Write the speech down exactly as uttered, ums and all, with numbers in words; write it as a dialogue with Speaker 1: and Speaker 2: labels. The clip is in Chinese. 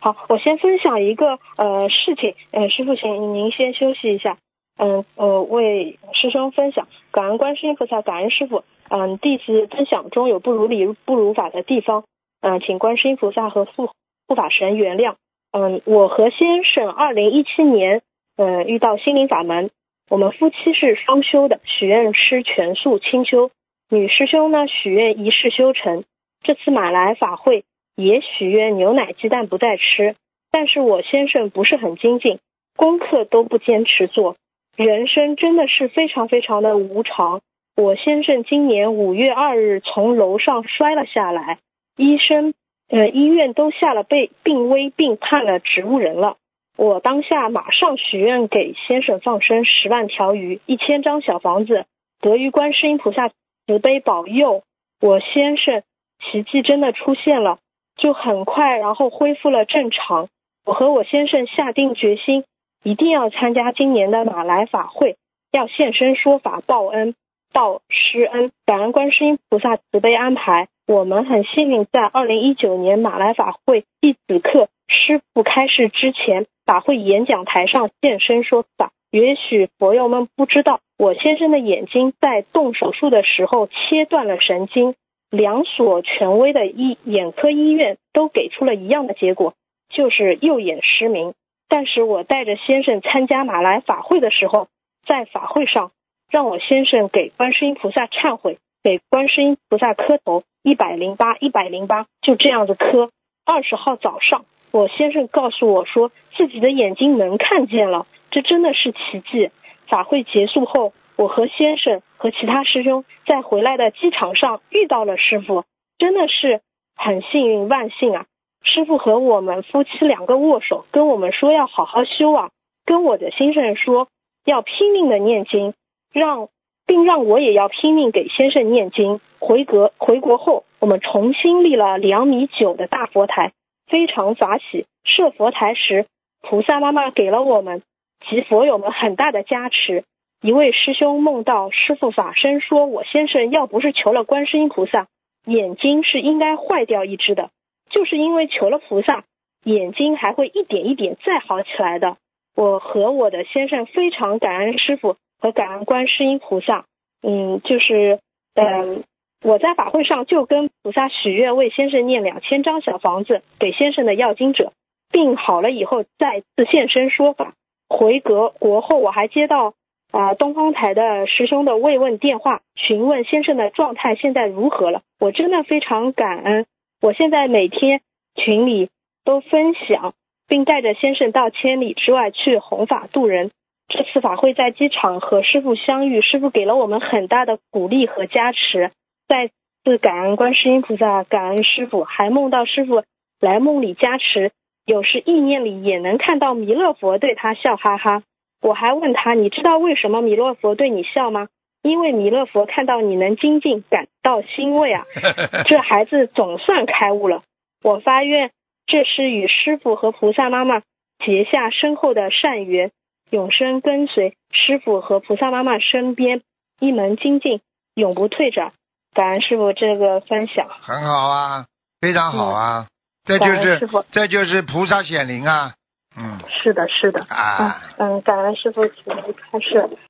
Speaker 1: 好，我先分享一个呃事情，呃，师父，请您先休息一下。嗯呃，为师兄分享，感恩观世音菩萨，感恩师父。嗯，弟子分享中有不如理不如法的地方，嗯，请观世音菩萨和护护法神原谅。嗯，我和先生二零一七年，嗯，遇到心灵法门，我们夫妻是双修的，许愿吃全素清修，女师兄呢许愿一世修成。这次马来法会也许愿牛奶鸡蛋不再吃，但是我先生不是很精进，功课都不坚持做。人生真的是非常非常的无常。我先生今年五月二日从楼上摔了下来，医生呃医院都下了被病危并判了植物人了。我当下马上许愿给先生放生十万条鱼，一千张小房子，得于观世音菩萨慈悲保佑，我先生奇迹真的出现了，就很快然后恢复了正常。我和我先生下定决心，一定要参加今年的马来法会，要现身说法报恩报施恩，感恩观世音菩萨慈悲安排。我们很幸运在二零一九年马来法会弟子课师父开示之前，法会演讲台上现身说法。也许佛友们不知道，我先生的眼睛在动手术的时候切断了神经，两所权威的医眼科医院都给出了一样的结果，就是右眼失明。但是我带着先生参加马来法会的时候，在法会上让我先生给观世音菩萨忏悔，给观世音菩萨磕头一百零八一百零八，就这样子磕。二十号早上，我先生告诉我说自己的眼睛能看见了，这真的是奇迹。法会结束后，我和先生和其他师兄在回来的机场上遇到了师父，真的是很幸运万幸啊。师父和我们夫妻两个握手，跟我们说要好好修啊，跟我的先生说要拼命的念经，让并让我也要拼命给先生念经。回国回国后，我们重新立了两米九的大佛台，非常法喜。设佛台时，菩萨妈妈给了我们及佛友们很大的加持。一位师兄梦到师父法身说，我先生要不是求了观世音菩萨，眼睛是应该坏掉一只的，就是因为求了菩萨，眼睛还会一点一点再好起来的。我和我的先生非常感恩师父和感恩观世音菩萨。嗯，就是嗯，我在法会上就跟菩萨许愿，为先生念两千张小房子给先生的要经者，病好了以后再次现身说法。回国国后，我还接到啊、呃、东方台的师兄的慰问电话，询问先生的状态现在如何了。我真的非常感恩。我现在每天群里都分享，并带着先生到千里之外去弘法度人。这次法会在机场和师父相遇，师父给了我们很大的鼓励和加持。再次感恩观世音菩萨，感恩师父，还梦到师父来梦里加持，有时意念里也能看到弥勒佛对他笑哈哈。我还问他，你知道为什么弥勒佛对你笑吗？因为弥勒佛看到你能精进，感到欣慰啊。这孩子总算开悟了。我发愿，这是与师父和菩萨妈妈结下深厚的善缘，永生跟随师父和菩萨妈妈身边，一门精进，永不退转。感恩师父这个分享。
Speaker 2: 很好啊，非常好啊。嗯、这就是这就是菩萨显灵啊。嗯，
Speaker 1: 是的，是的。
Speaker 2: 啊，
Speaker 1: 嗯，感恩师父慈悲开示。